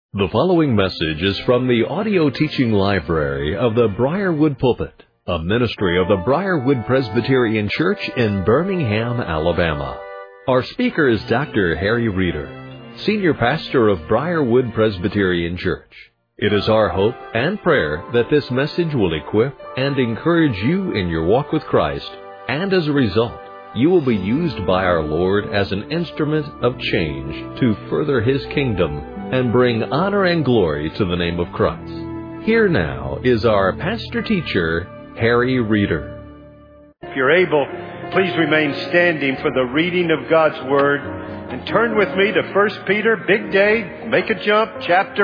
The following message is from the audio teaching library of the Briarwood Pulpit, a ministry of the Briarwood Presbyterian Church in Birmingham, Alabama. Our speaker is Dr. Harry Reeder, Senior Pastor of Briarwood Presbyterian Church. It is our hope and prayer that this message will equip and encourage you in your walk with Christ, and as a result, you will be used by our Lord as an instrument of change to further His kingdom and bring honor and glory to the name of Christ. Here now is our pastor-teacher, Harry Reeder. If you're able, please remain standing for the reading of God's Word and turn with me to 1 Peter, big day, make a jump, chapter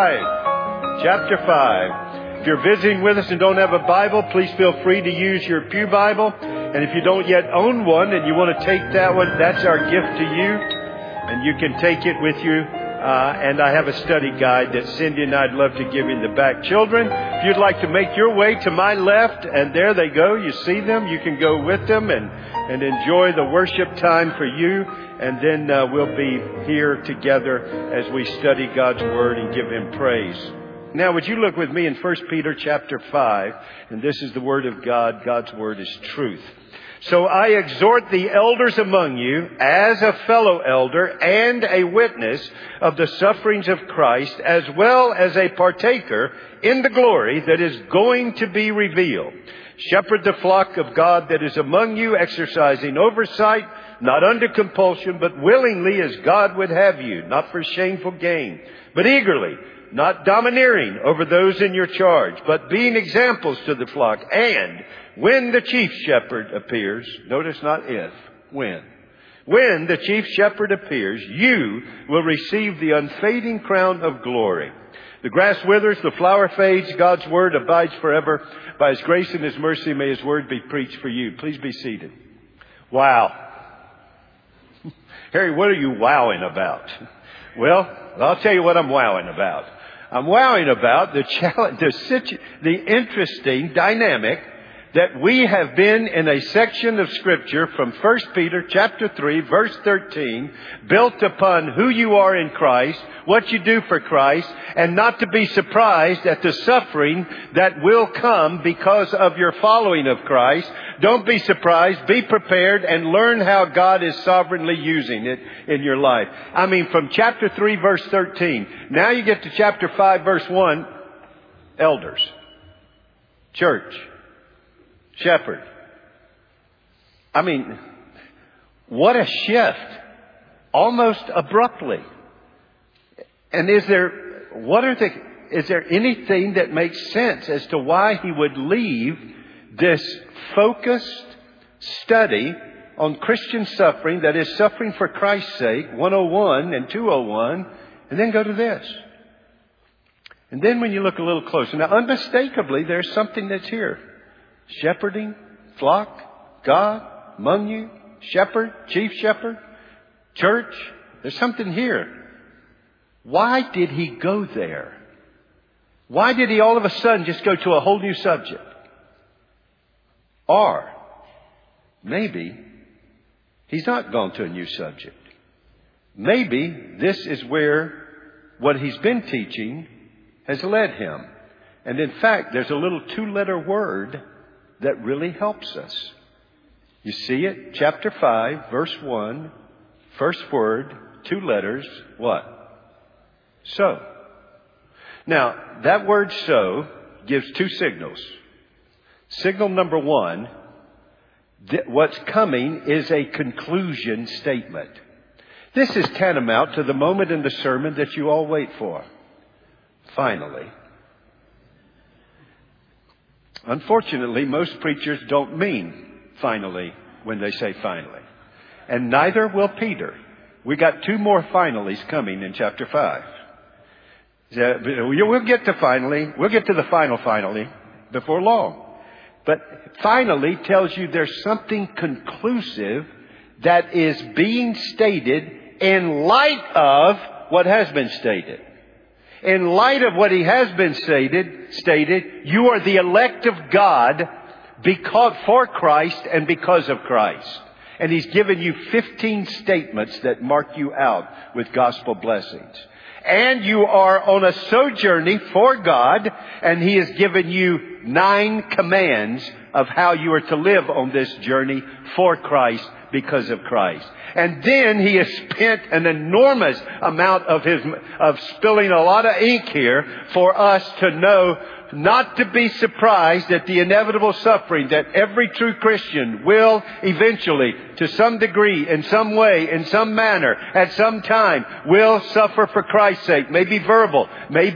5. Chapter 5. If you're visiting with us and don't have a Bible, please feel free to use your pew Bible. And if you don't yet own one and you want to take that one, that's our gift to you. And you can take it with you. And I have a study guide that Cindy and I'd love to give you in the back. Children, if you'd like to make your way to my left, and there they go, you see them, you can go with them and enjoy the worship time for you. And then we'll be here together as we study God's Word and give Him praise. Now, would you look with me in 1 Peter chapter 5, and this is the Word of God. God's Word is truth. So I exhort the elders among you as a fellow elder and a witness of the sufferings of Christ, as well as a partaker in the glory that is going to be revealed. Shepherd the flock of God that is among you, exercising oversight, not under compulsion, but willingly as God would have you, not for shameful gain, but eagerly, not domineering over those in your charge, but being examples to the flock. And when the chief shepherd appears, notice not if, when the chief shepherd appears, you will receive the unfading crown of glory. The grass withers, the flower fades, God's Word abides forever. By His grace and His mercy, may His Word be preached for you. Please be seated. Wow. Harry, what are you wowing about? Well, I'll tell you what I'm wowing about. I'm wowing about the interesting dynamic that we have been in a section of Scripture from 1 Peter chapter 3, verse 13, built upon who you are in Christ, what you do for Christ, and not to be surprised at the suffering that will come because of your following of Christ. Don't be surprised. Be prepared and learn how God is sovereignly using it in your life. I mean, from chapter 3, verse 13. Now you get to chapter 5, verse 1. Elders. Church. Shepherd. I mean, what a shift. Almost abruptly. And is there anything that makes sense as to why he would leave this focused study on Christian suffering, that is suffering for Christ's sake, 101 and 201, and then go to this? And then when you look a little closer, now unmistakably there's something that's here. Shepherding, flock, God, among you, shepherd, chief shepherd, church. There's something here. Why did he go there? Why did he all of a sudden just go to a whole new subject? Or maybe he's not gone to a new subject. Maybe this is where what he's been teaching has led him. And in fact, there's a little 2-letter word that really helps us. You see it? Chapter 5, verse 1, first word, 2 letters, what? So. Now, that word so gives 2 signals. Signal number 1, what's coming is a conclusion statement. This is tantamount to the moment in the sermon that you all wait for. Finally. Unfortunately, most preachers don't mean finally when they say finally. And neither will Peter. We got 2 more finallys coming in chapter 5. We'll get to finally. We'll get to the final finally before long. But finally tells you there's something conclusive that is being stated in light of what has been stated. In light of what he has been stated, you are the elect of God for Christ and because of Christ. And He's given you 15 statements that mark you out with gospel blessings. And you are on a sojourning for God, and He has given you 9 commands of how you are to live on this journey for Christ because of Christ. And then He has spent an enormous amount of spilling a lot of ink here for us to know not to be surprised at the inevitable suffering that every true Christian will eventually, to some degree, in some way, in some manner, at some time, will suffer for Christ's sake. Maybe verbal,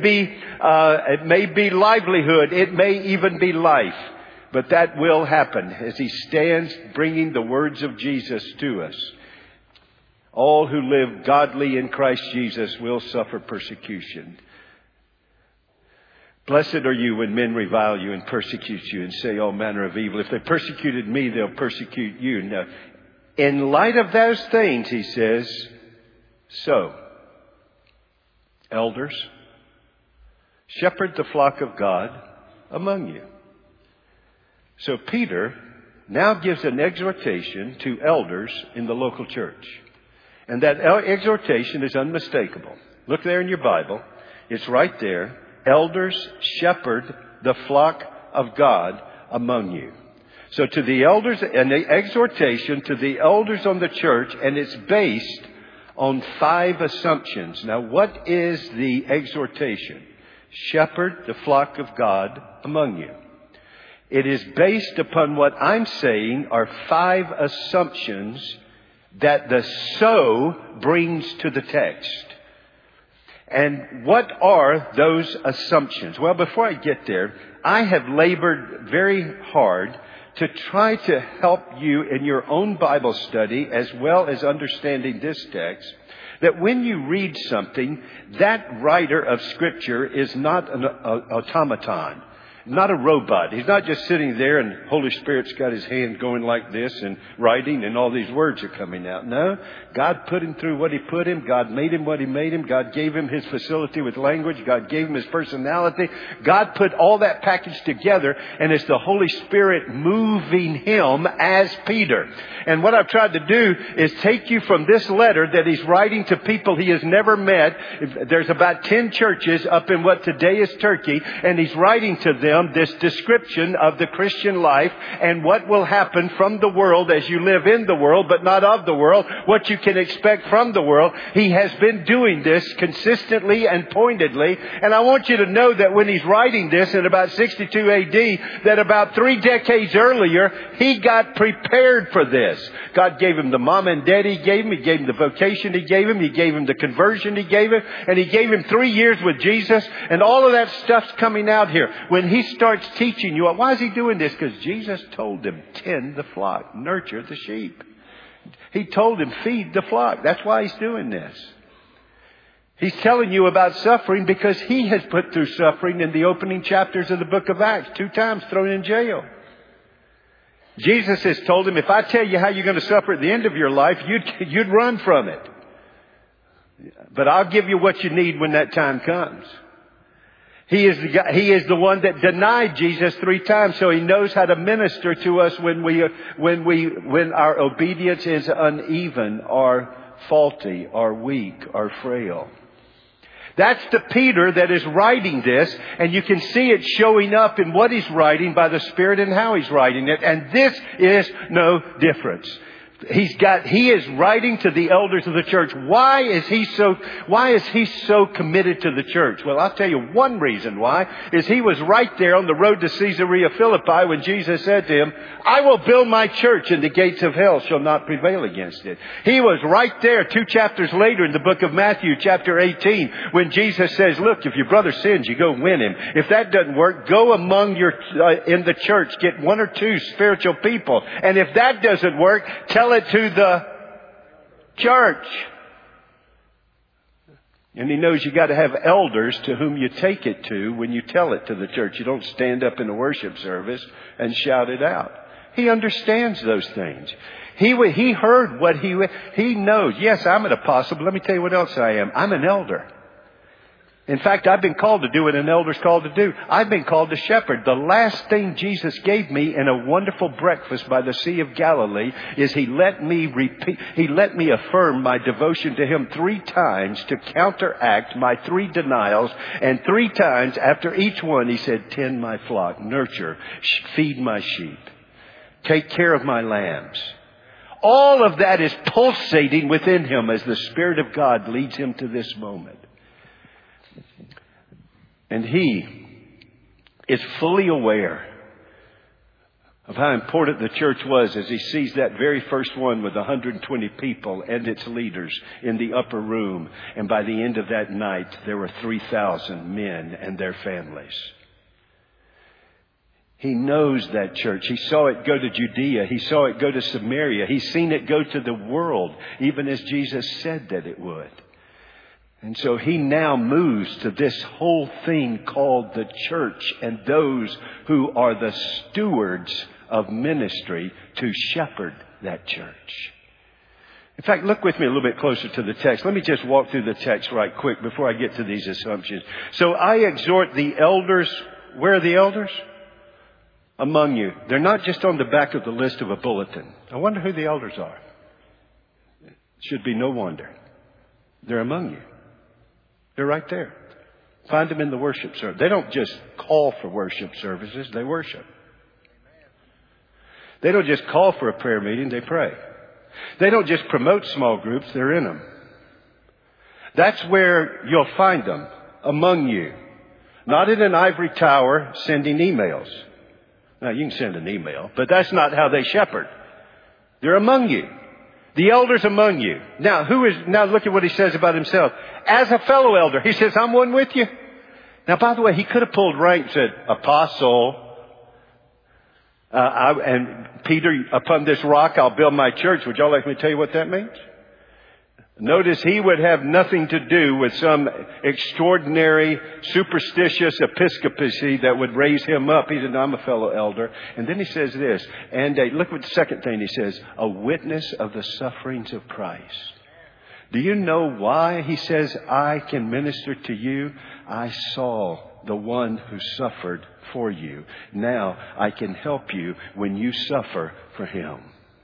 it may be livelihood, it may even be life. But that will happen as He stands bringing the words of Jesus to us. All who live godly in Christ Jesus will suffer persecution. Blessed are you when men revile you and persecute you and say all manner of evil. If they persecuted me, they'll persecute you. Now, in light of those things, he says, so, elders, shepherd the flock of God among you. So Peter now gives an exhortation to elders in the local church. And that exhortation is unmistakable. Look there in your Bible. It's right there. Elders, shepherd the flock of God among you. So to the elders, and the exhortation to the elders on the church, and it's based on 5 assumptions. Now, what is the exhortation? Shepherd the flock of God among you. It is based upon what I'm saying are 5 assumptions that the so brings to the text. And what are those assumptions? Well, before I get there, I have labored very hard to try to help you in your own Bible study as well as understanding this text, that when you read something, that writer of Scripture is not an automaton. Not a robot. He's not just sitting there and Holy Spirit's got His hand going like this and writing and all these words are coming out. No. God put him through what He put him. God made him what He made him. God gave him his facility with language. God gave him his personality. God put all that package together, and it's the Holy Spirit moving him as Peter. And what I've tried to do is take you from this letter that he's writing to people he has never met. There's about 10 churches up in what today is Turkey, and he's writing to them this description of the Christian life and what will happen from the world as you live in the world, but not of the world, what you can expect from the world. He has been doing this consistently and pointedly. And I want you to know that when he's writing this in about 62 AD, that about 3 decades earlier, he got prepared for this. God gave him the mom and dad He gave him. He gave him the vocation He gave him. He gave him the conversion He gave him. And He gave him 3 years with Jesus. And all of that stuff's coming out here. When He starts teaching you, why is He doing this? Because Jesus told him, tend the flock, nurture the sheep. He told him, feed the flock. That's why He's doing this. He's telling you about suffering because He has put through suffering in the opening chapters of the book of Acts, 2 times thrown in jail. Jesus has told him, if I tell you how you're going to suffer at the end of your life, you'd run from it. But I'll give you what you need when that time comes. He is the one that denied Jesus 3 times, so He knows how to minister to us when our obedience is uneven or faulty or weak or frail. That's the Peter that is writing this, and you can see it showing up in what he's writing by the Spirit and how he's writing it. And this is no difference. He is writing to the elders of the church. Why is he so committed to the church? Well, I'll tell you one reason why is he was right there on the road to Caesarea Philippi when Jesus said to him, I will build my church and the gates of hell shall not prevail against it. He was right there 2 chapters later in the book of Matthew, chapter 18, when Jesus says, look, if your brother sins, you go win him. If that doesn't work, go among in the church, get 1 or 2 spiritual people. And if that doesn't work, tell it to the church. And He knows you got to have elders to whom you take it to when you tell it to the church. You don't stand up in a worship service and shout it out. He understands those things. He heard what he knows. Yes, I'm an apostle, but let me tell you what else I am. I'm an elder. In fact, I've been called to do what an elder's called to do. I've been called to shepherd. The last thing Jesus gave me in a wonderful breakfast by the Sea of Galilee is He let me affirm my devotion to Him 3 times to counteract my 3 denials. And 3 times after each one, He said, tend my flock, nurture, feed my sheep, take care of my lambs. All of that is pulsating within Him as the Spirit of God leads Him to this moment. And He is fully aware of how important the church was as He sees that very first one with 120 people and its leaders in the upper room. And by the end of that night, there were 3,000 men and their families. He knows that church. He saw it go to Judea. He saw it go to Samaria. He's seen it go to the world, even as Jesus said that it would. And so He now moves to this whole thing called the church and those who are the stewards of ministry to shepherd that church. In fact, look with me a little bit closer to the text. Let me just walk through the text right quick before I get to these assumptions. So I exhort the elders. Where are the elders? Among you. They're not just on the back of the list of a bulletin. I wonder who the elders are. It should be no wonder. They're among you. They're right there. Find them in the worship service. They don't just call for worship services. They worship. They don't just call for a prayer meeting. They pray. They don't just promote small groups. They're in them. That's where you'll find them, among you. Not in an ivory tower sending emails. Now, you can send an email, but that's not how they shepherd. They're among you. The elders among you. Now, now look at what He says about Himself. As a fellow elder, He says, I'm one with you. Now, by the way, He could have pulled rank and said, apostle. And Peter, upon this rock, I'll build my church. Would y'all like me to tell you what that means? Notice he would have nothing to do with some extraordinary, superstitious episcopacy that would raise him up. He said, I'm a fellow elder. And then he says this, and look at the second thing he says, a witness of the sufferings of Christ. Do you know why he says, I can minister to you? I saw the one who suffered for you. Now I can help you when you suffer for Him.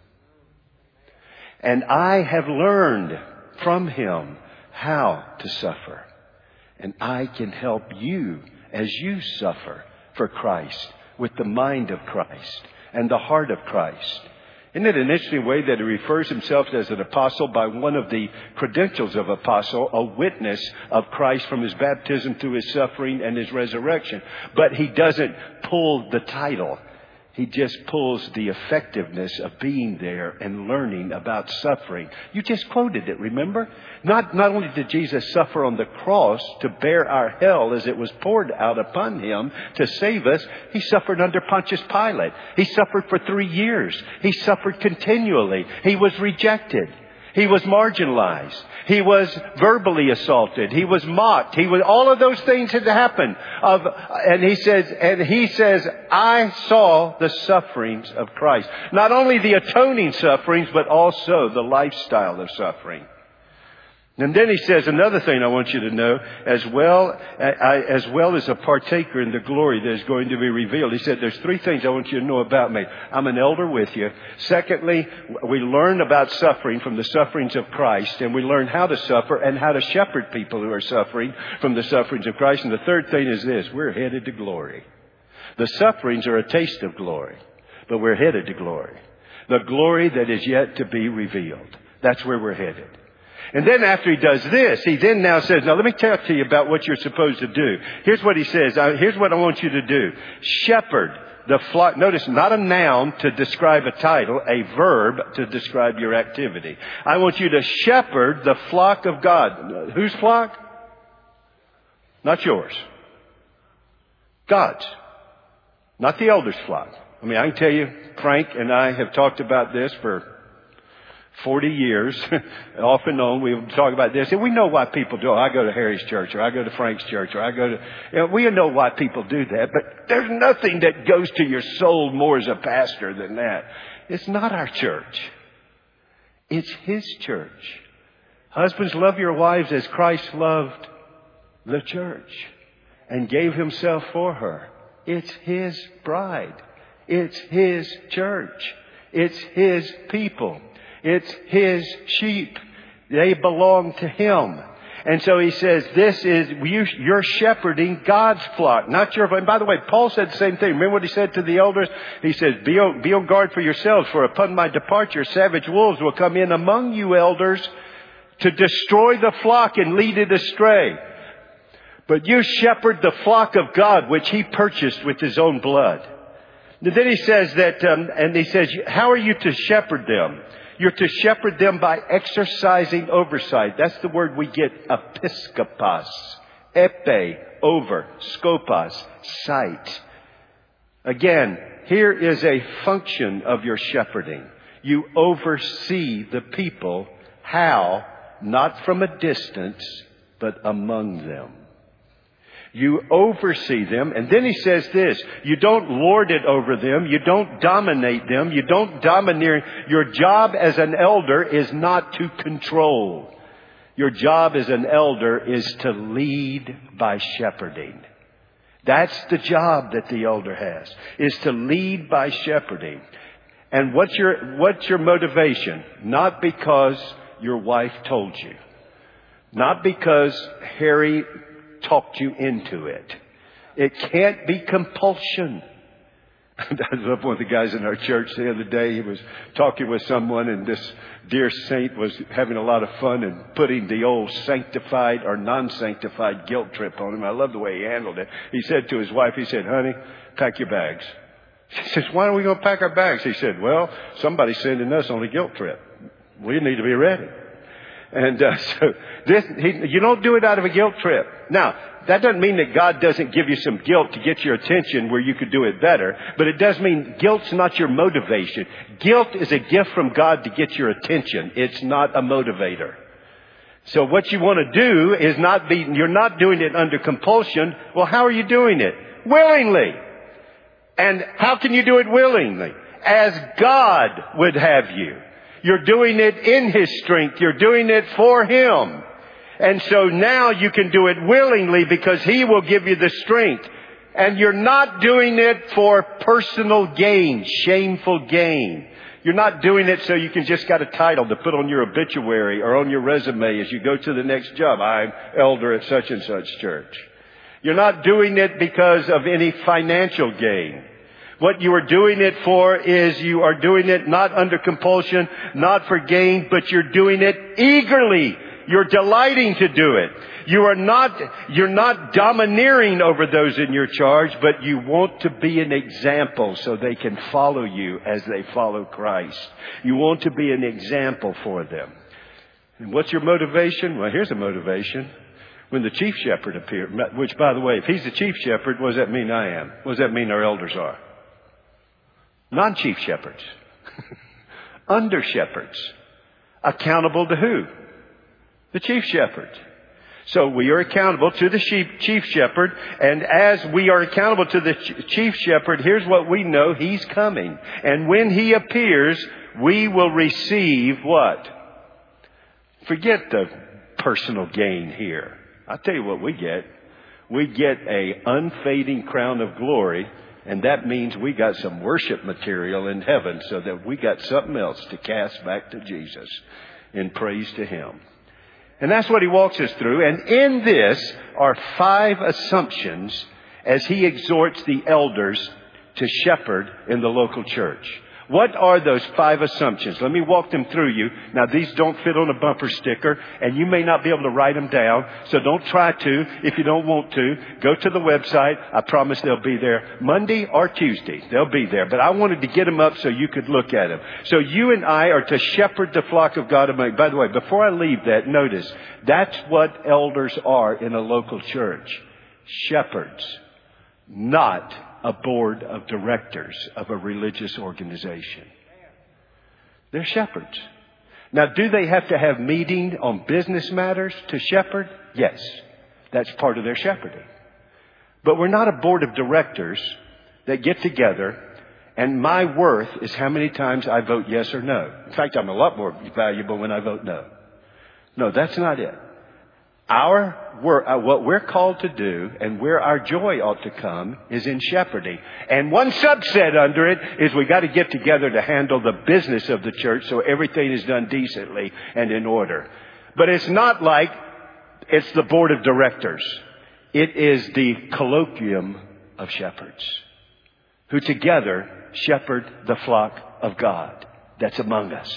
And I have learned from Him how to suffer. And I can help you as you suffer for Christ with the mind of Christ and the heart of Christ. Isn't it an interesting way that He refers Himself as an apostle by one of the credentials of apostle, a witness of Christ from His baptism to His suffering and His resurrection. But He doesn't pull the title. He just pulls the effectiveness of being there and learning about suffering. You just quoted it, remember? Not only did Jesus suffer on the cross to bear our hell as it was poured out upon Him to save us, He suffered under Pontius Pilate. He suffered for 3 years. He suffered continually. He was rejected. He was marginalized. He was verbally assaulted. He was mocked. All of those things had happened. And he says, I saw the sufferings of Christ. Not only the atoning sufferings, but also the lifestyle of suffering. And then he says another thing I want you to know, as well as a partaker in the glory that is going to be revealed. He said, there's 3 things I want you to know about me. I'm an elder with you. Secondly, we learn about suffering from the sufferings of Christ, and we learn how to suffer and how to shepherd people who are suffering from the sufferings of Christ. And the third thing is this, we're headed to glory. The sufferings are a taste of glory, but we're headed to glory. The glory that is yet to be revealed. That's where we're headed. And then after he does this, he then now says, now let me talk to you about what you're supposed to do. Here's what he says. Here's what I want you to do. Shepherd the flock. Notice, not a noun to describe a title, a verb to describe your activity. I want you to shepherd the flock of God. Whose flock? Not yours. God's. Not the elder's flock. I mean, I can tell you, Frank and I have talked about this for 40 years, off and on. We talk about this, and we know why people do it. I go to Harry's church, or I go to Frank's church, or I go to... we know why people do that, but there's nothing that goes to your soul more as a pastor than that. It's not our church. It's His church. Husbands, love your wives as Christ loved the church and gave himself for her. It's his bride. It's his church. It's his people. It's his sheep. They belong to him. And so he says, you're shepherding God's flock, not your. And by the way, Paul said the same thing. Remember what he said to the elders? He says, be on guard for yourselves, for upon my departure, savage wolves will come in among you elders to destroy the flock and lead it astray. But you shepherd the flock of God, which he purchased with his own blood. And then he says that, and he says, how are you to shepherd them? You're to shepherd them by exercising oversight. That's the word we get, episkopos. Epe, over, skopos, sight. Again, here is a function of your shepherding. You oversee the people. How? Not from a distance, but among them. You oversee them. And then he says this, you don't lord it over them. You don't dominate them. You don't domineer. Your job as an elder is not to control. Your job as an elder is to lead by shepherding. That's the job that the elder has, is to lead by shepherding. And what's your motivation? Not because your wife told you. Not because Harry talked you into it. It can't be compulsion. I love one of the guys in our church the other day. He was talking with someone, and this dear saint was having a lot of fun and putting the old sanctified or non-sanctified guilt trip on him. I love the way he handled it. He said to his wife, he said, honey, pack your bags. She says, why are we going to pack our bags? He said, well, somebody's sending us on a guilt trip. We need to be ready. And you don't do it out of a guilt trip. Now, that doesn't mean that God doesn't give you some guilt to get your attention where you could do it better. But it does mean guilt's not your motivation. Guilt is a gift from God to get your attention. It's not a motivator. So what you want to do is you're not doing it under compulsion. Well, how are you doing it? Willingly. And how can you do it willingly? As God would have you. You're doing it in his strength. You're doing it for him. And so now you can do it willingly because he will give you the strength. And you're not doing it for personal gain, shameful gain. You're not doing it so you can just got a title to put on your obituary or on your resume as you go to the next job. I'm elder at such and such church. You're not doing it because of any financial gain. What you are doing it for is you are doing it not under compulsion, not for gain, but you're doing it eagerly. You're delighting to do it. You're not domineering over those in your charge, but you want to be an example so they can follow you as they follow Christ. You want to be an example for them. And what's your motivation? Well, here's a motivation. When the chief shepherd appeared, which, by the way, if he's the chief shepherd, what does that mean I am? What does that mean our elders are? Non-chief shepherds. Under shepherds. Accountable to who? The chief shepherd. So we are accountable to the chief shepherd. And as we are accountable to the chief shepherd, here's what we know. He's coming. And when he appears, we will receive what? Forget the personal gain here. I'll tell you what we get. We get a unfading crown of glory. And that means we got some worship material in heaven so that we got something else to cast back to Jesus in praise to him. And that's what he walks us through. And in this are 5 assumptions as he exhorts the elders to shepherd in the local church. What are those 5 assumptions? Let me walk them through you. Now, these don't fit on a bumper sticker, and you may not be able to write them down, so don't try to if you don't want to. Go to the website. I promise they'll be there Monday or Tuesday. They'll be there. But I wanted to get them up so you could look at them. So you and I are to shepherd the flock of God. By the way, before I leave that, notice, that's what elders are in a local church. Shepherds, not a board of directors of a religious organization. They're shepherds. Now, do they have to have meeting on business matters to shepherd? Yes. That's part of their shepherding. But we're not a board of directors that get together and my worth is how many times I vote yes or no. In fact, I'm a lot more valuable when I vote no. No, that's not it. What we're called to do and where our joy ought to come is in shepherding. And one subset under it is we got to get together to handle the business of the church so everything is done decently and in order. But it's not like it's the board of directors. It is the colloquium of shepherds who together shepherd the flock of God that's among us.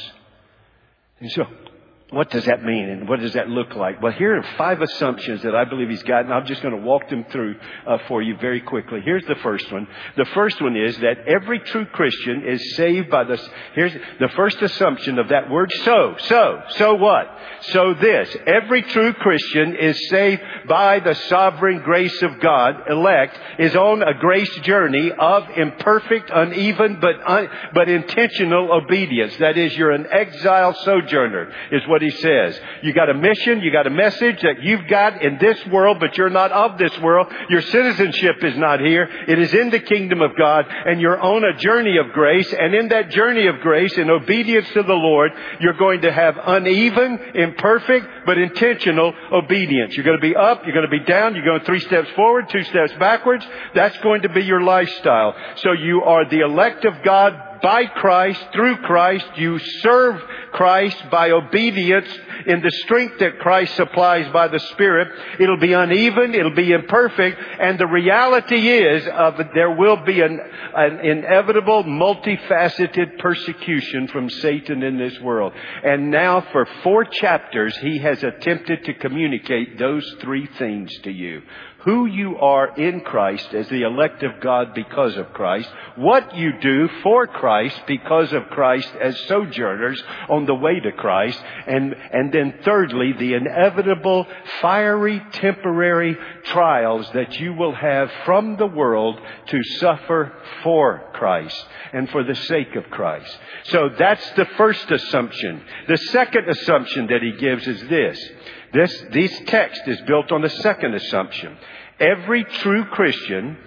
And so, what does that mean and what does that look like? Well, here are 5 assumptions that I believe he's got, and I'm just going to walk them through for you very quickly. Here's the first one. The first one is that every true Christian is saved by here's the first assumption of that word so what? So this. Every true Christian is saved by the sovereign grace of God. Elect is on a grace journey of imperfect, uneven, but intentional obedience. That is, you're an exile sojourner, is what he says. You got a mission, you got a message that you've got in this world, but you're not of this world. Your citizenship is not here. It is in the kingdom of God, and you're on a journey of grace. And in that journey of grace, in obedience to the Lord, you're going to have uneven, imperfect, but intentional obedience. You're going to be up, you're going to be down, you're going 3 steps forward, 2 steps backwards. That's going to be your lifestyle. So you are the elect of God by Christ, through Christ. You serve Christ by obedience in the strength that Christ supplies by the Spirit. It'll be uneven, it'll be imperfect, and the reality is there will be an inevitable, multifaceted persecution from Satan in this world. And now for 4 chapters, he has attempted to communicate those 3 things to you. Who you are in Christ as the elect of God because of Christ. What you do for Christ because of Christ as sojourners on the way to Christ. And then thirdly, the inevitable fiery temporary trials that you will have from the world to suffer for Christ and for the sake of Christ. So that's the first assumption. The second assumption that he gives is this. This text is built on the second assumption. Every true Christian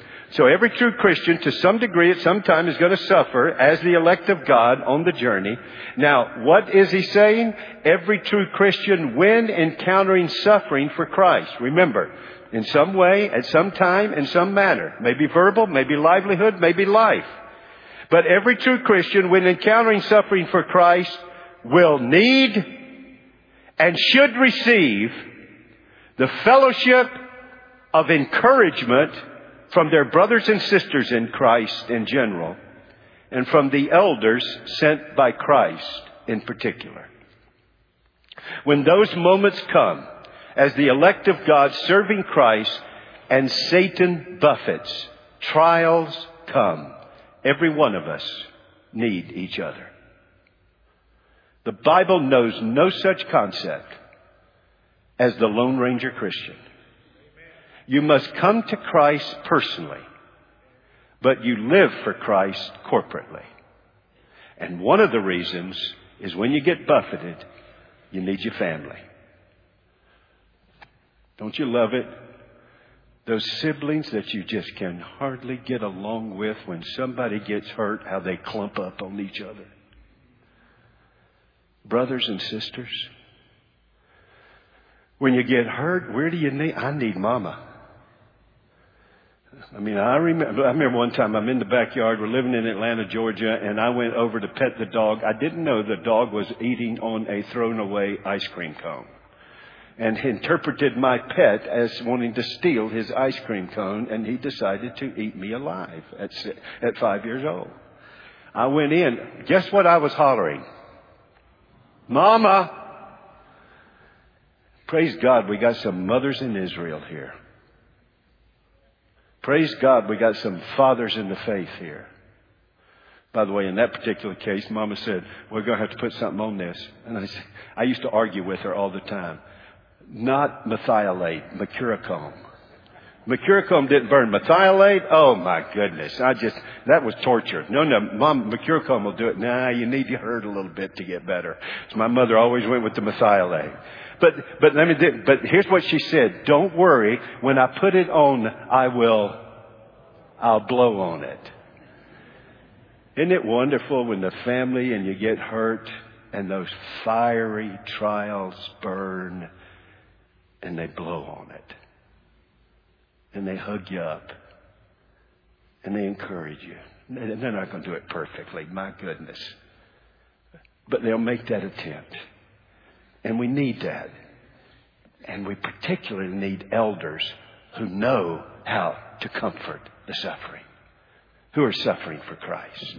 to some degree at some time is going to suffer as the elect of God on the journey. Now, what is he saying? Every true Christian, when encountering suffering for Christ, remember, in some way, at some time, in some manner, maybe verbal, maybe livelihood, maybe life. But every true Christian, when encountering suffering for Christ, will need and should receive the fellowship of encouragement from their brothers and sisters in Christ in general, and from the elders sent by Christ in particular. When those moments come, as the elect of God serving Christ and Satan buffets, trials come. Every one of us need each other. The Bible knows no such concept as the Lone Ranger Christian. You must come to Christ personally, but you live for Christ corporately. And one of the reasons is when you get buffeted, you need your family. Don't you love it? Those siblings that you just can hardly get along with, when somebody gets hurt, how they clump up on each other. Brothers and sisters, when you get hurt, where do you need? I need Mama. I remember one time I'm in the backyard. We're living in Atlanta, Georgia, and I went over to pet the dog. I didn't know the dog was eating on a thrown away ice cream cone, and interpreted my pet as wanting to steal his ice cream cone, and he decided to eat me alive at 5 years old. I went in. Guess what I was hollering? Mama! Praise God, we got some mothers in Israel here. Praise God, we got some fathers in the faith here. By the way, in that particular case, Mama said, we're going to have to put something on this. And I used to argue with her all the time. Not methylate, mercurochrome. Mercurochrome didn't burn. Methylate, oh my goodness. That was torture. No, Mom, mercurochrome will do it. Nah, you need to hurt a little bit to get better. So my mother always went with the methylate. But here's what she said. Don't worry. When I put it on, I'll blow on it. Isn't it wonderful when the family and you get hurt and those fiery trials burn and they blow on it. And they hug you up. And they encourage you. They're not going to do it perfectly, my goodness. But they'll make that attempt. And we need that. And we particularly need elders who know how to comfort the suffering, who are suffering for Christ.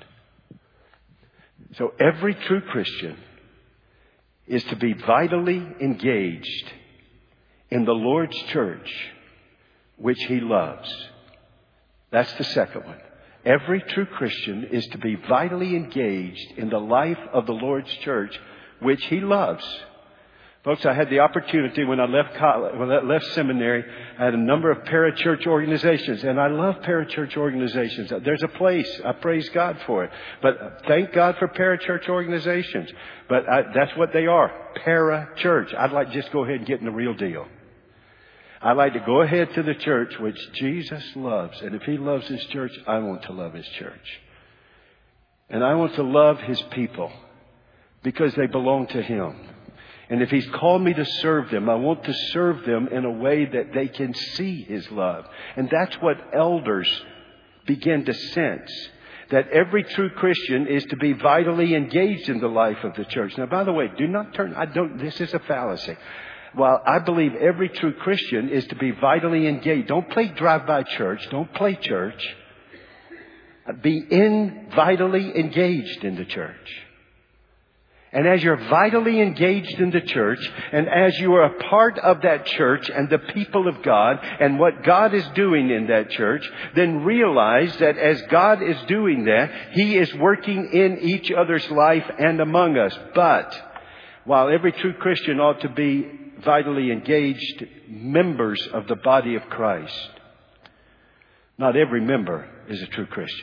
So every true Christian is to be vitally engaged in the Lord's church, which He loves. That's the second one. Every true Christian is to be vitally engaged in the life of the Lord's church, which He loves. Folks, I had the opportunity when I left college, when I left seminary, I had a number of parachurch organizations, and I love parachurch organizations. There's a place. I praise God for it. But thank God for parachurch organizations. But that's what they are. Parachurch. I'd like to just go ahead and get in the real deal. I'd like to go ahead to the church which Jesus loves. And if He loves His church, I want to love His church. And I want to love His people because they belong to Him. And if He's called me to serve them, I want to serve them in a way that they can see His love. And that's what elders begin to sense. That every true Christian is to be vitally engaged in the life of the church. Now, by the way, do not turn, this is a fallacy. While I believe every true Christian is to be vitally engaged, don't play drive-by church, don't play church. Be vitally engaged in the church. And as you're vitally engaged in the church, and as you are a part of that church and the people of God and what God is doing in that church, then realize that as God is doing that, He is working in each other's life and among us. But while every true Christian ought to be vitally engaged members of the body of Christ, not every member is a true Christian.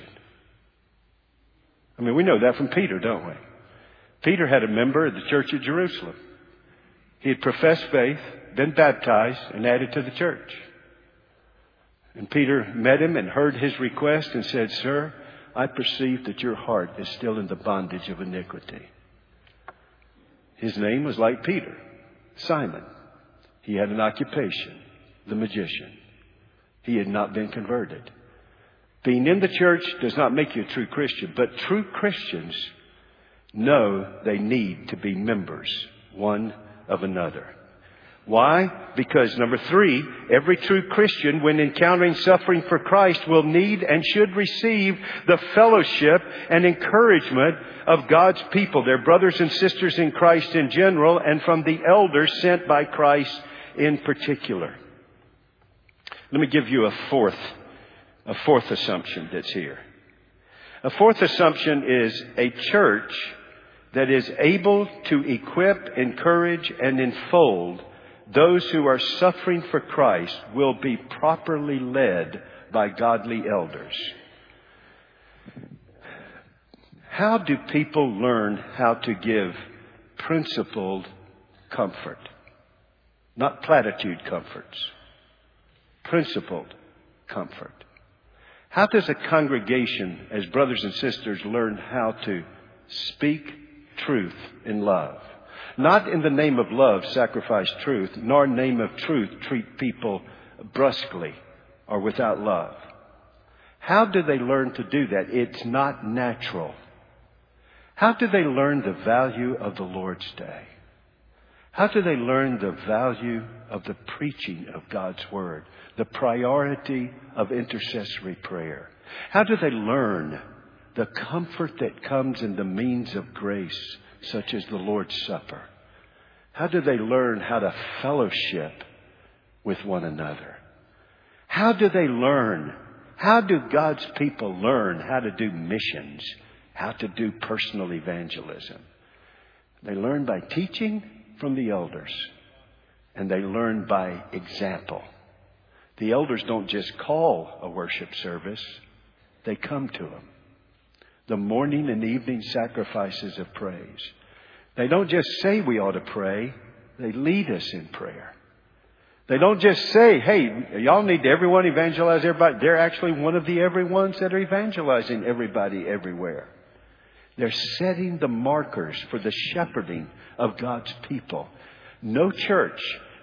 I mean, we know that from Peter, don't we? Peter had a member of the church at Jerusalem. He had professed faith, been baptized, and added to the church. And Peter met him and heard his request and said, "Sir, I perceive that your heart is still in the bondage of iniquity." His name was like Peter, Simon. He had an occupation, the magician. He had not been converted. Being in the church does not make you a true Christian, but true Christians know they need to be members one of another. Why? Because number 3, every true Christian, when encountering suffering for Christ, will need and should receive the fellowship and encouragement of God's people, their brothers and sisters in Christ in general, and from the elders sent by Christ in particular. Let me give you a fourth assumption that's here. A fourth assumption is a church that is able to equip, encourage, and enfold those who are suffering for Christ will be properly led by godly elders. How do people learn how to give principled comfort? Not platitude comforts. Principled comfort. How does a congregation, as brothers and sisters, learn how to speak truth in love? Not in the name of love sacrifice truth, nor in the name of truth treat people brusquely or without love. How do they learn to do that? It's not natural. How do they learn the value of the Lord's Day? How do they learn the value of the preaching of God's Word? The priority of intercessory prayer? How do they learn the comfort that comes in the means of grace, such as the Lord's Supper? How do they learn how to fellowship with one another? How do they learn? How do God's people learn how to do missions? How to do personal evangelism? They learn by teaching from the elders. And they learn by example. The elders don't just call a worship service. They come to them. The morning and evening sacrifices of praise. They don't just say we ought to pray. They lead us in prayer. They don't just say, hey, y'all need to everyone evangelize everybody. They're actually one of the everyones that are evangelizing everybody everywhere. They're setting the markers for the shepherding of God's people. No church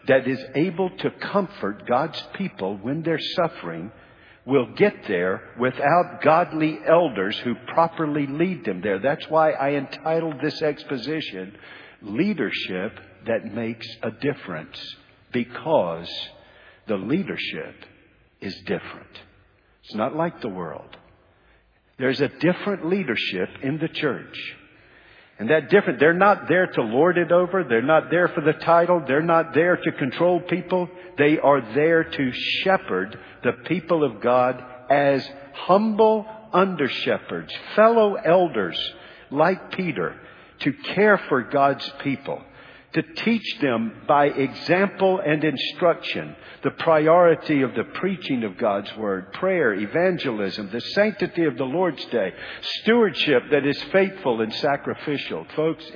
that is able to comfort God's people when they're suffering will get there without godly elders who properly lead them there. That's why I entitled this exposition, Leadership That Makes a Difference, because the leadership is different. It's not like the world. There's a different leadership in the church. And that different, they're not there to lord it over. They're not there for the title. They're not there to control people. They are there to shepherd the people of God as humble under-shepherds, fellow elders like Peter, to care for God's people, to teach them by example and instruction the priority of the preaching of God's Word, prayer, evangelism, the sanctity of the Lord's Day, stewardship that is faithful and sacrificial. Folks,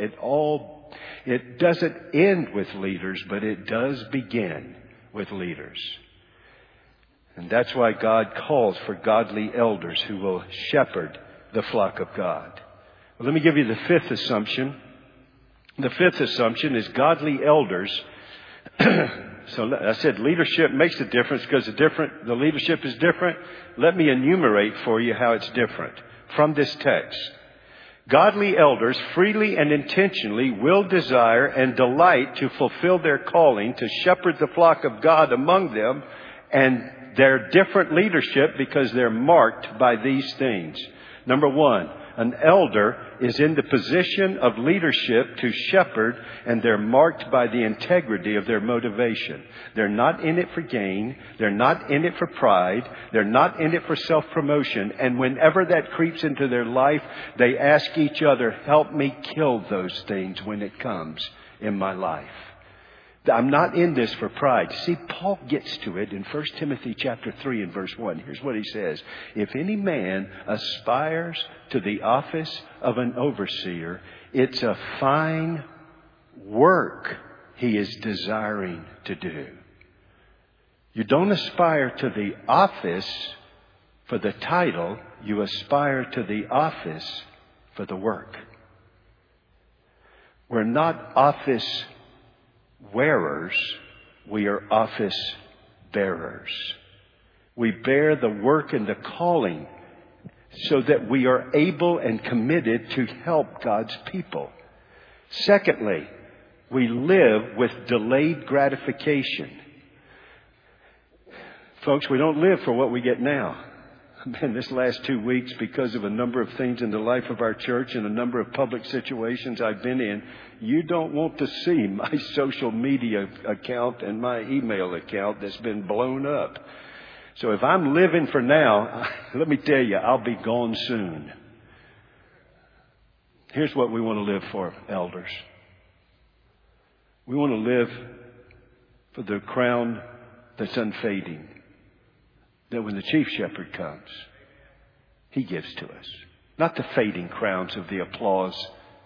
it doesn't end with leaders, but it does begin with leaders. And that's why God calls for godly elders who will shepherd the flock of God. Well, let me give you the fifth assumption. The fifth assumption is godly elders. So I said leadership makes a difference because the leadership is different. Let me enumerate for you how it's different from this text. Godly elders freely and intentionally will desire and delight to fulfill their calling to shepherd the flock of God among them, and their different leadership because they're marked by these things. Number one, an elder is in the position of leadership to shepherd, and they're marked by the integrity of their motivation. They're not in it for gain. They're not in it for pride. They're not in it for self-promotion. And whenever that creeps into their life, they ask each other, help me kill those things when it comes in my life. I'm not in this for pride. See, Paul gets to it in 1 Timothy chapter 3 and verse 1. Here's what he says. If any man aspires to the office of an overseer, it's a fine work he is desiring to do. You don't aspire to the office for the title. You aspire to the office for the work. We're not office wearers, we are office bearers. We bear the work and the calling so that we are able and committed to help God's people. Secondly, we live with delayed gratification. Folks, we don't live for what we get now. Man, this last 2 weeks, because of a number of things in the life of our church and a number of public situations I've been in, you don't want to see my social media account and my email account that's been blown up. So if I'm living for now, let me tell you, I'll be gone soon. Here's what we want to live for, elders. We want to live for the crown that's unfading, that when the chief shepherd comes, he gives to us. Not the fading crowns of the applause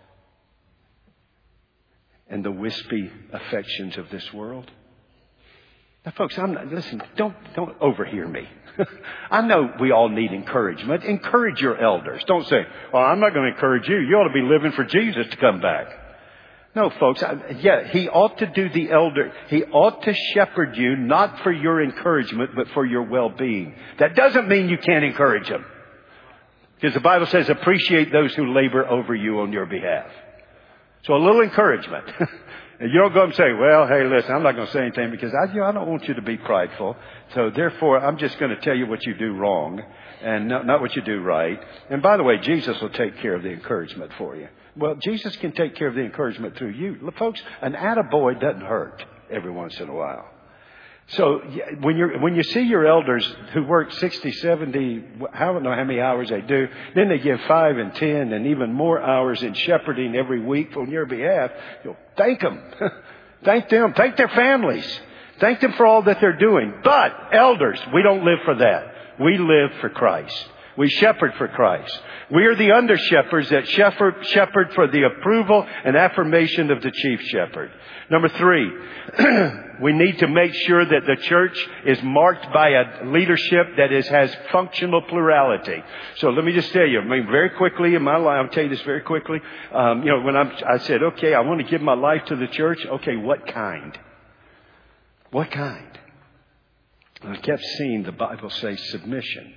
and the wispy affections of this world. Now, folks, listen, don't overhear me. I know we all need encouragement. Encourage your elders. Don't say, well, I'm not going to encourage you. You ought to be living for Jesus to come back. No, folks, he ought to do the elder. He ought to shepherd you, not for your encouragement, but for your well-being. That doesn't mean you can't encourage them. Because the Bible says, appreciate those who labor over you on your behalf. So a little encouragement. And you don't go and say, well, hey, listen, I'm not going to say anything because I don't want you to be prideful. So therefore, I'm just going to tell you what you do wrong and not what you do right. And by the way, Jesus will take care of the encouragement for you. Well, Jesus can take care of the encouragement through you. Look, folks, an attaboy doesn't hurt every once in a while. So when you see your elders who work 60, 70, I don't know how many hours they do, then they give 5 and 10 and even more hours in shepherding every week on your behalf, you'll thank them. Thank them. Thank their families. Thank them for all that they're doing. But elders, we don't live for that. We live for Christ. We shepherd for Christ. We are the under-shepherds that shepherd for the approval and affirmation of the chief shepherd. Number 3, we need to make sure that the church is marked by a leadership that has functional plurality. So let me just tell you, very quickly in my life, I'll tell you this very quickly. When I said, okay, I want to give my life to the church. Okay, what kind? What kind? And I kept seeing the Bible say submission.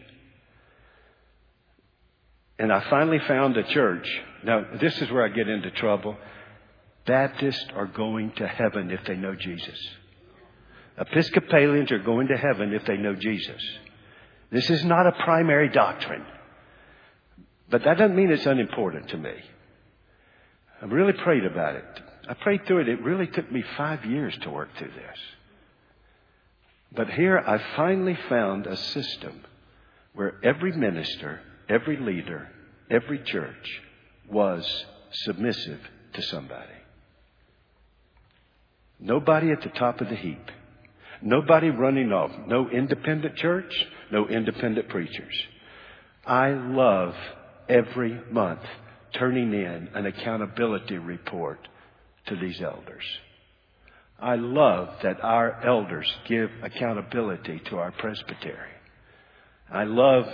And I finally found a church. Now, this is where I get into trouble. Baptists are going to heaven if they know Jesus. Episcopalians are going to heaven if they know Jesus. This is not a primary doctrine. But that doesn't mean it's unimportant to me. I really prayed about it. I prayed through it. It really took me 5 years to work through this. But here I finally found a system where every minister, every leader, every church was submissive to somebody. Nobody at the top of the heap. Nobody running off. No independent church. No independent preachers. I love every month turning in an accountability report to these elders. I love that our elders give accountability to our presbytery. I love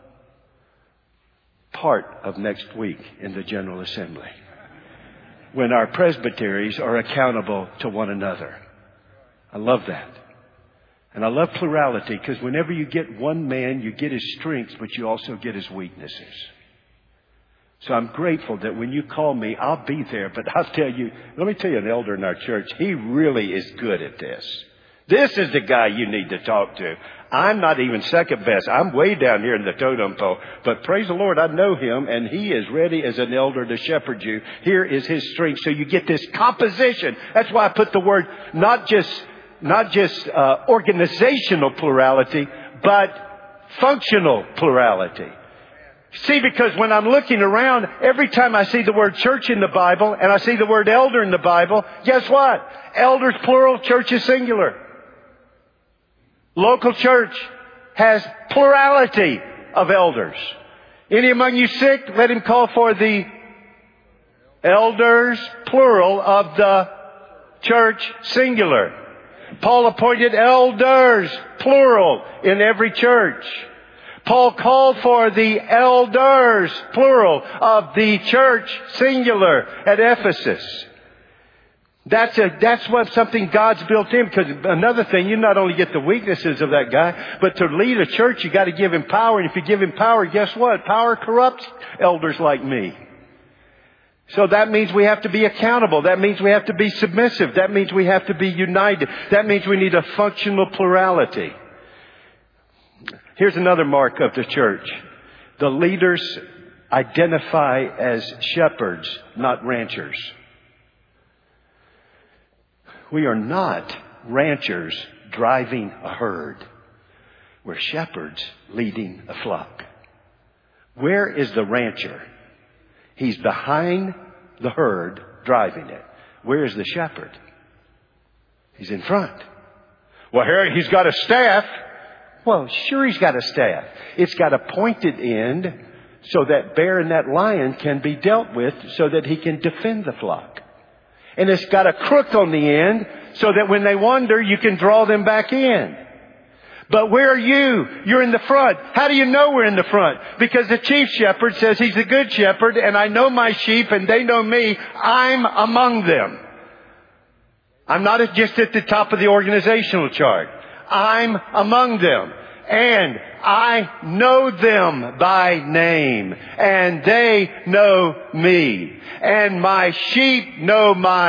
part of next week in the General Assembly when our presbyteries are accountable to one another. I love that. And I love plurality because whenever you get one man, you get his strengths, but you also get his weaknesses. So I'm grateful that when you call me, I'll be there. But I'll tell you, let me tell you an elder in our church, he really is good at this. This is the guy you need to talk to. I'm not even second best. I'm way down here in the totem pole. But praise the Lord, I know him, and he is ready as an elder to shepherd you. Here is his strength. So you get this composition. That's why I put the word not just organizational plurality, but functional plurality. See, because when I'm looking around, every time I see the word church in the Bible and I see the word elder in the Bible, guess what? Elders plural, church is singular. Local church has plurality of elders. Any among you sick, let him call for the elders plural of the church singular. Paul appointed elders plural in every church. Paul called for the elders, plural, of the church, singular, at Ephesus. That's what something God's built in. Because another thing, you not only get the weaknesses of that guy, but to lead a church, you got to give him power. And if you give him power, guess what? Power corrupts elders like me. So that means we have to be accountable. That means we have to be submissive. That means we have to be united. That means we need a functional plurality. Here's another mark of the church. The leaders identify as shepherds, not ranchers. We are not ranchers driving a herd. We're shepherds leading a flock. Where is the rancher? He's behind the herd driving it. Where is the shepherd? He's in front. Well, here he's got a staff. Well, sure he's got a staff. It's got a pointed end so that bear and that lion can be dealt with so that he can defend the flock. And it's got a crook on the end so that when they wander, you can draw them back in. But where are you? You're in the front. How do you know we're in the front? Because the chief shepherd says he's the good shepherd and I know my sheep and they know me. I'm among them. I'm not just at the top of the organizational chart. I'm among them. And I know them by name. And they know me. And my sheep know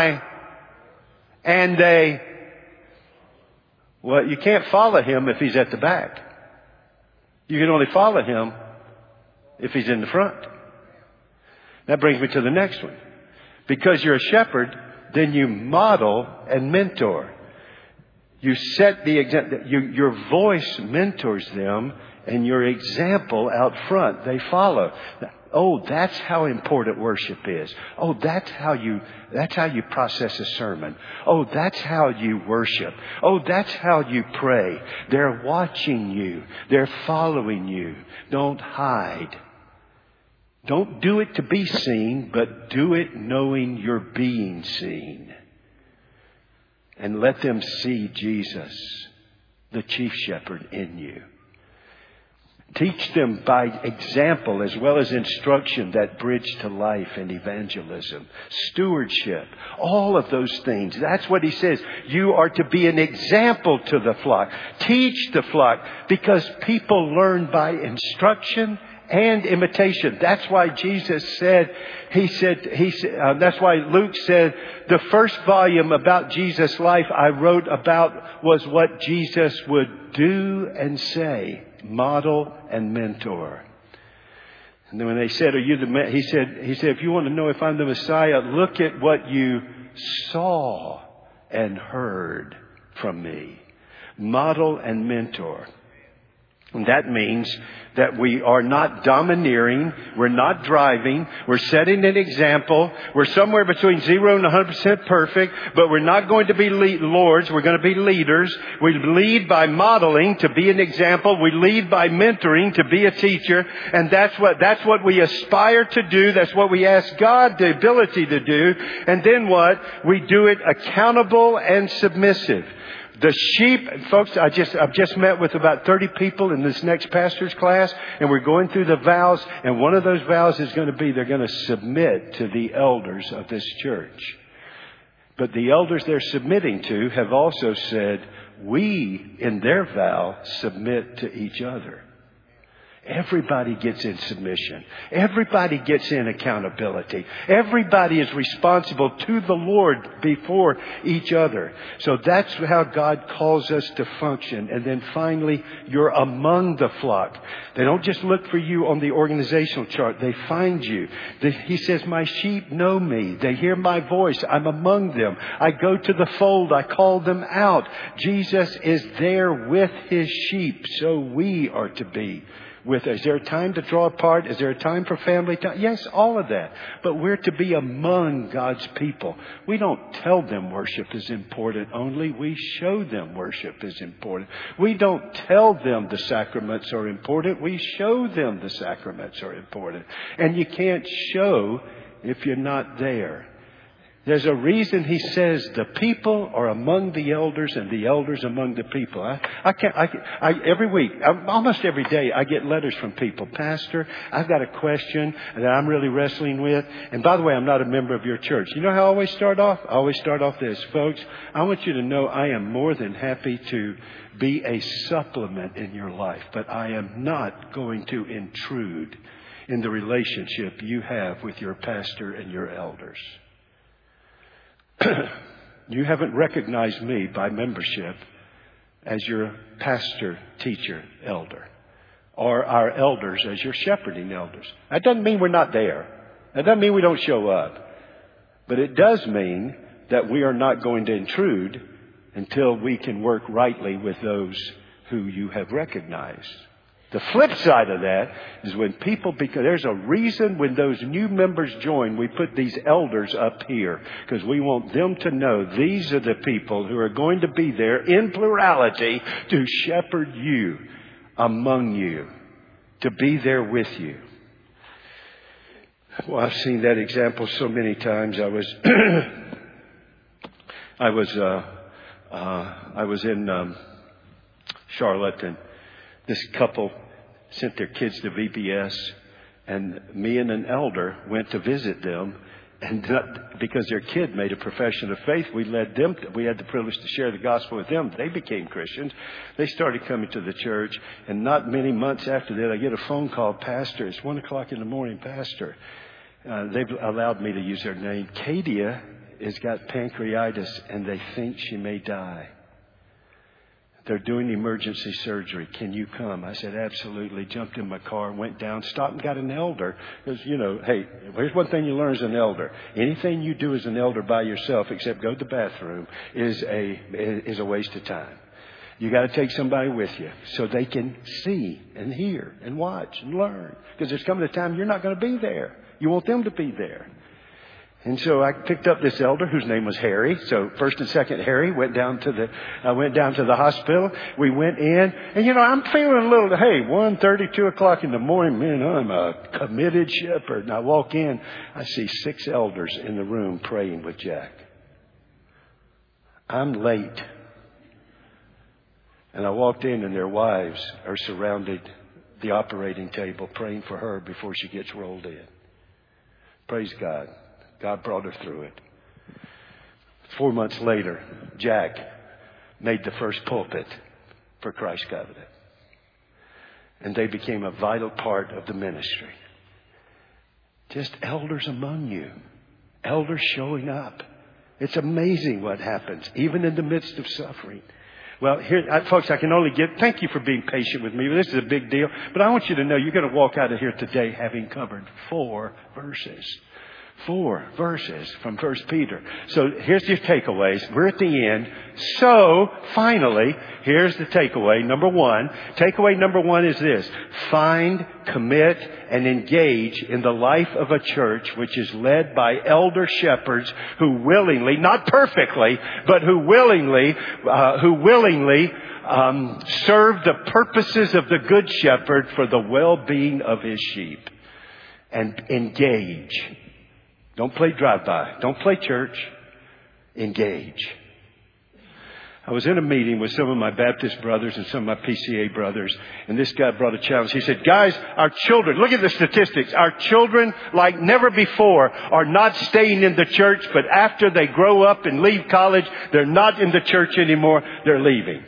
and they... Well, you can't follow him if he's at the back. You can only follow him if he's in the front. That brings me to the next one. Because you're a shepherd, then you model and mentor. You set the example. Your voice mentors them, and your example out front, they follow. Oh, that's how important worship is. Oh, that's how you process a sermon. Oh, that's how you worship. Oh, that's how you pray. They're watching you. They're following you. Don't hide. Don't do it to be seen, but do it knowing you're being seen. And let them see Jesus, the chief shepherd, in you. Teach them by example as well as instruction, that bridge to life and evangelism, stewardship, all of those things. That's what he says. You are to be an example to the flock. Teach the flock, because people learn by instruction and imitation. That's why Jesus said, that's why Luke said, the first volume about Jesus' life I wrote about was what Jesus would do and say, model and mentor. And then when they said, "Are you the man?" He said, "If you want to know if I'm the Messiah, look at what you saw and heard from me." Model and mentor. And that means that we are not domineering. We're not driving. We're setting an example. We're somewhere between 0 and 100% perfect, but we're not going to be lords. We're going to be leaders. We lead by modeling to be an example. We lead by mentoring to be a teacher. And that's what we aspire to do. That's what we ask God the ability to do. And then what? We do it accountable and submissive. The sheep, folks, I've just met with about 30 people in this next pastor's class, and we're going through the vows, and one of those vows is going to be they're going to submit to the elders of this church. But the elders they're submitting to have also said, we, in their vow, submit to each other. Everybody gets in submission. Everybody gets in accountability. Everybody is responsible to the Lord before each other. So that's how God calls us to function. And then finally, you're among the flock. They don't just look for you on the organizational chart. They find you. He says, my sheep know me. They hear my voice. I'm among them. I go to the fold. I call them out. Jesus is there with his sheep. So we are to be with us. Is there a time to draw apart? Is there a time for family time? Yes, all of that. But we're to be among God's people. We don't tell them worship is important only. We show them worship is important. We don't tell them the sacraments are important. We show them the sacraments are important. And you can't show if you're not there. There's a reason he says the people are among the elders and the elders among the people. Every week, almost every day, I get letters from people. Pastor, I've got a question that I'm really wrestling with. And by the way, I'm not a member of your church. You know how I always start off? I always start off this. Folks, I want you to know I am more than happy to be a supplement in your life. But I am not going to intrude in the relationship you have with your pastor and your elders. You haven't recognized me by membership as your pastor, teacher, elder, or our elders as your shepherding elders. That doesn't mean we're not there. That doesn't mean we don't show up. But it does mean that we are not going to intrude until we can work rightly with those who you have recognized. The flip side of that is when people, because there's a reason when those new members join, we put these elders up here because we want them to know these are the people who are going to be there in plurality to shepherd you, among you, to be there with you. Well, I've seen that example so many times. I was in Charlotte, and this couple sent their kids to VBS, and me and an elder went to visit them. And because their kid made a profession of faith, we had the privilege to share the gospel with them. They became Christians. They started coming to the church. And not many months after that, I get a phone call, Pastor, it's 1:00 in the morning, Pastor. They've allowed me to use their name. Kadia has got pancreatitis, and they think she may die. They're doing emergency surgery. Can you come? I said, absolutely. Jumped in my car, went down, stopped and got an elder. Because, hey, here's one thing you learn as an elder. Anything you do as an elder by yourself, except go to the bathroom, is a waste of time. You got to take somebody with you so they can see and hear and watch and learn. Because there's coming a time you're not going to be there. You want them to be there. And so I picked up this elder whose name was Harry. So first and second Harry went down to the hospital. We went in, and I'm feeling a little, 1:30, 2:00 in the morning, man, I'm a committed shepherd. And I walk in, I see 6 elders in the room praying with Jack. I'm late. And I walked in, and their wives are surrounded the operating table praying for her before she gets rolled in. Praise God. God brought her through it. 4 months later, Jack made the first pulpit for Christ Covenant. And they became a vital part of the ministry. Just elders among you. Elders showing up. It's amazing what happens, even in the midst of suffering. Well, here, folks, I can only thank you for being patient with me. This is a big deal. But I want you to know you're going to walk out of here today having covered 4 verses. 4 verses from 1 Peter. So here's your takeaways. We're at the end. So finally, here's the takeaway. Number 1. Takeaway number 1 is this. Find, commit, and engage in the life of a church which is led by elder shepherds who willingly, not perfectly, but who willingly serve the purposes of the Good Shepherd for the well-being of his sheep. And engage. Don't play drive-by. Don't play church. Engage. I was in a meeting with some of my Baptist brothers and some of my PCA brothers, and this guy brought a challenge. He said, guys, our children, look at the statistics. Our children, like never before, are not staying in the church, but after they grow up and leave college, they're not in the church anymore. They're leaving.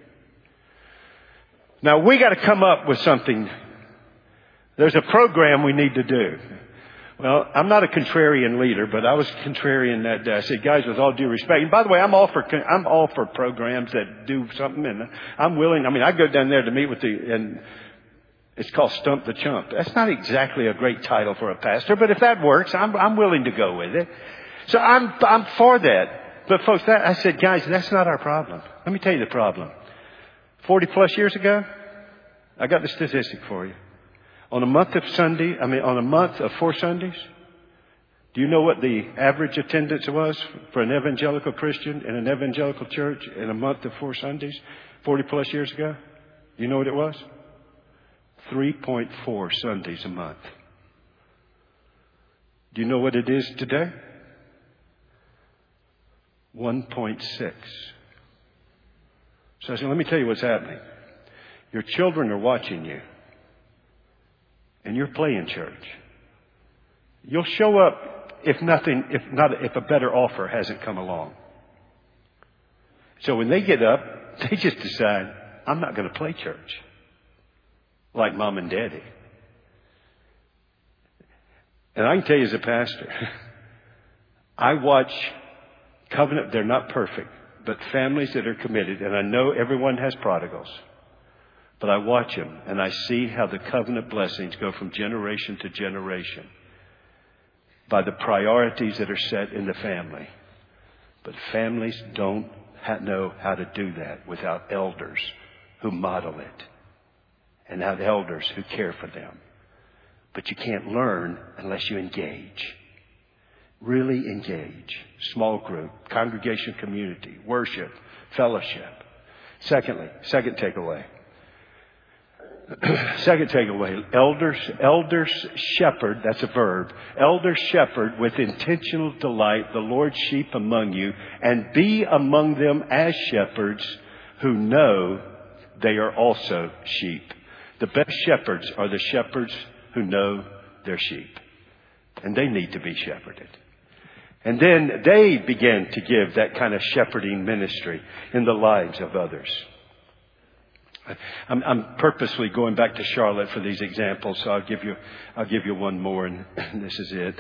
Now, we got to come up with something. There's a program we need to do. Well, I'm not a contrarian leader, but I was contrarian that day. I said, guys, with all due respect, and by the way, I'm all for programs that do something, and I'm willing. I mean, I go down there to meet with and it's called Stump the Chump. That's not exactly a great title for a pastor, but if that works, I'm willing to go with it. So I'm for that. But folks, I said, guys, that's not our problem. Let me tell you the problem. 40 plus years ago, I got the statistic for you. On a month of 4 Sundays, do you know what the average attendance was for an evangelical Christian in an evangelical church in a month of 4 Sundays 40 plus years ago? Do you know what it was? 3.4 Sundays a month. Do you know what it is today? 1.6. So I said, let me tell you what's happening. Your children are watching you. And you're playing church. You'll show up if a better offer hasn't come along. So when they get up, they just decide, I'm not going to play church. Like mom and daddy. And I can tell you as a pastor, I watch covenant, they're not perfect, but families that are committed, and I know everyone has prodigals. But I watch them and I see how the covenant blessings go from generation to generation by the priorities that are set in the family. But families don't know how to do that without elders who model it and have elders who care for them. But you can't learn unless you engage. Really engage. Small group, congregation community, worship, fellowship. Secondly, second takeaway, elders shepherd, that's a verb. Elders shepherd with intentional delight the Lord's sheep among you, and be among them as shepherds who know they are also sheep. The best shepherds are the shepherds who know their sheep. And they need to be shepherded. And then they begin to give that kind of shepherding ministry in the lives of others. I'm purposely going back to Charlotte for these examples, so I'll give you one more, and this is it.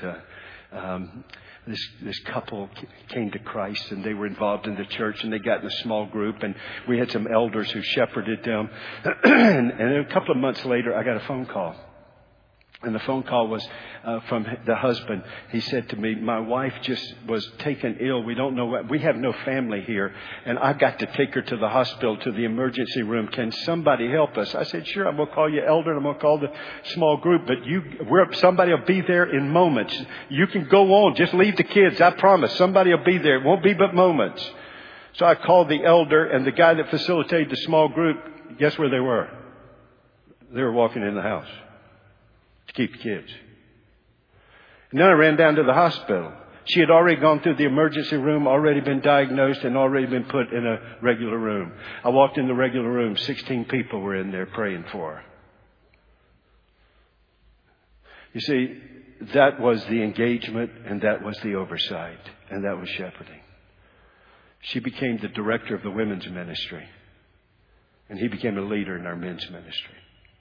This couple came to Christ, and they were involved in the church, and they got in a small group, and we had some elders who shepherded them. And then a couple of months later, I got a phone call. And the phone call was from the husband. He said to me, my wife just was taken ill. We don't know what. We have no family here. And I got to take her to the hospital, to the emergency room. Can somebody help us? I said, sure, I'm going to call you elder and I'm going to call the small group. But somebody will be there in moments. You can go on. Just leave the kids. I promise. Somebody will be there. It won't be but moments. So I called the elder, and the guy that facilitated the small group, guess where they were? They were walking in the house to keep the kids. And then I ran down to the hospital. She had already gone through the emergency room, already been diagnosed, and already been put in a regular room. I walked in the regular room. 16 people were in there praying for her. You see, that was the engagement, and that was the oversight, and that was shepherding. She became the director of the women's ministry, and he became a leader in our men's ministry.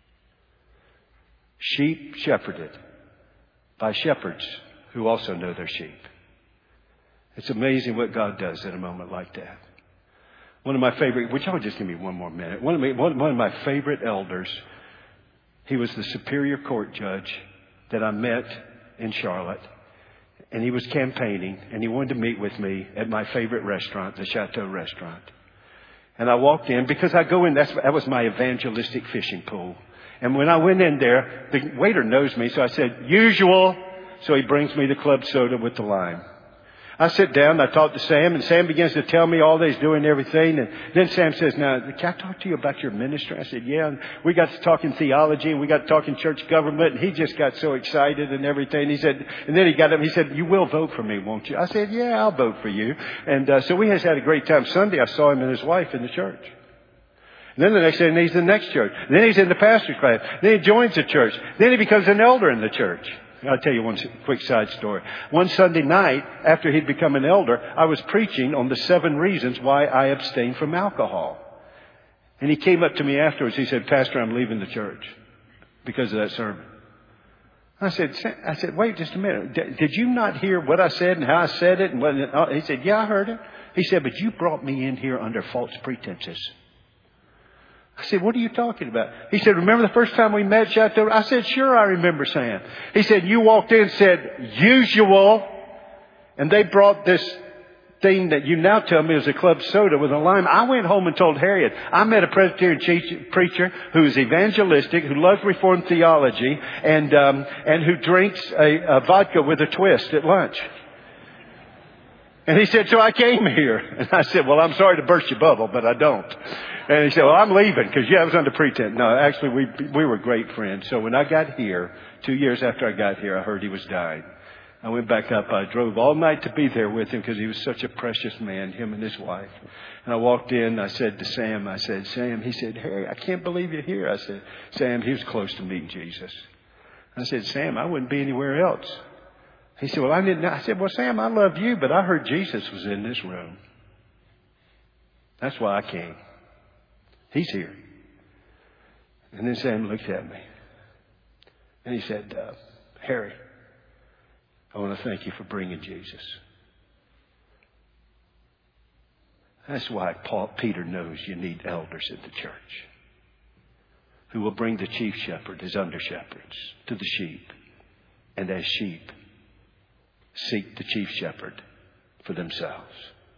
Sheep shepherded by shepherds who also know their sheep. It's amazing what God does at a moment like that. One of my favorite, would y'all just give me one more minute? One of my favorite elders, he was the Superior Court judge that I met in Charlotte. And he was campaigning, and he wanted to meet with me at my favorite restaurant, the Chateau Restaurant. And I walked in, because I go in, that was my evangelistic fishing pool. And when I went in there, the waiter knows me, so I said, usual. So he brings me the club soda with the lime. I sit down, I talk to Sam, and Sam begins to tell me all that he's doing and everything. And then Sam says, now, can I talk to you about your ministry? I said, yeah. And we got to talking theology, and we got to talking church government, and he just got so excited and everything. He said, and then he got up, he said, you will vote for me, won't you? I said, yeah, I'll vote for you. And so we just had a great time. Sunday, I saw him and his wife in the church. And then the next day, he's in the next church. And then he's in the pastor's class. Then he joins the church. Then he becomes an elder in the church. I'll tell you one quick side story. One Sunday night, after he'd become an elder, I was preaching on the 7 reasons why I abstain from alcohol. And he came up to me afterwards. He said, Pastor, I'm leaving the church because of that sermon. I said, wait just a minute. Did you not hear what I said and how I said it? And he said, yeah, I heard it. He said, but you brought me in here under false pretenses. I said, what are you talking about? He said, remember the first time we met, Chateau? I said, sure, I remember, Sam. He said, you walked in and said, usual. And they brought this thing that you now tell me is a club soda with a lime. I went home and told Harriet, I met a Presbyterian preacher who is evangelistic, who loves Reformed theology, and who drinks a vodka with a twist at lunch. And he said, so I came here. And I said, well, I'm sorry to burst your bubble, but I don't. And he said, well, I'm leaving because, I was under pretense. No, actually, we were great friends. So when I got here, 2 years after I got here, I heard he was dying. I went back up. I drove all night to be there with him because he was such a precious man, him and his wife. And I walked in. I said to Sam, Sam, he said, Harry, I can't believe you're here. I said, Sam, he was close to meeting Jesus. I said, Sam, I wouldn't be anywhere else. He said, well, I didn't know. I said, well, Sam, I love you, but I heard Jesus was in this room. That's why I came. He's here. And then Sam looked at me. And he said, Harry, I want to thank you for bringing Jesus. That's why Peter knows you need elders in the church who will bring the chief shepherd, his under shepherds, to the sheep. And as sheep, seek the chief shepherd for themselves.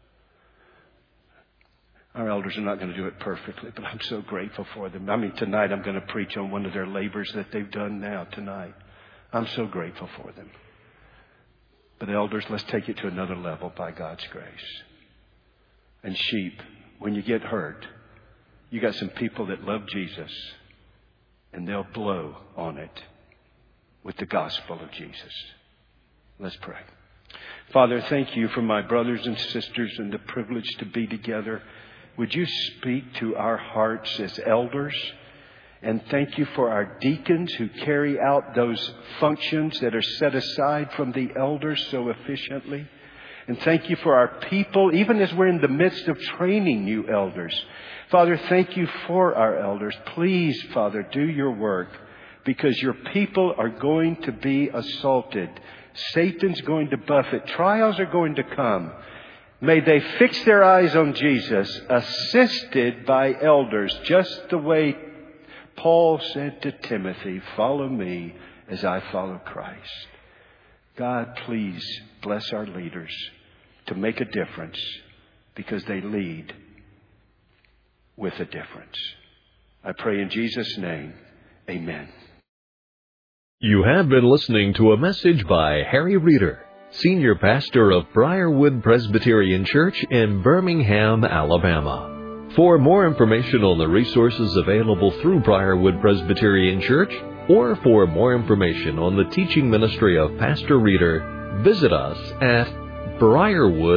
Our elders are not going to do it perfectly, but I'm so grateful for them. Tonight I'm going to preach on one of their labors that they've done now tonight. I'm so grateful for them. But elders, let's take it to another level by God's grace. And sheep, when you get hurt, you got some people that love Jesus, and they'll blow on it with the gospel of Jesus. Let's pray. Father, thank you for my brothers and sisters and the privilege to be together. Would you speak to our hearts as elders? And thank you for our deacons who carry out those functions that are set aside from the elders so efficiently. And thank you for our people, even as we're in the midst of training new elders. Father, thank you for our elders. Please, Father, do your work, because your people are going to be assaulted. Satan's going to buffet. Trials are going to come. May they fix their eyes on Jesus, assisted by elders, just the way Paul said to Timothy, follow me as I follow Christ. God, please bless our leaders to make a difference, because they lead with a difference. I pray in Jesus' name, amen. You have been listening to a message by Harry Reeder, Senior Pastor of Briarwood Presbyterian Church in Birmingham, Alabama. For more information on the resources available through Briarwood Presbyterian Church, or for more information on the teaching ministry of Pastor Reeder, visit us at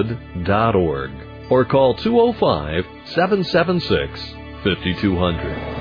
briarwood.org or call 205-776-5200.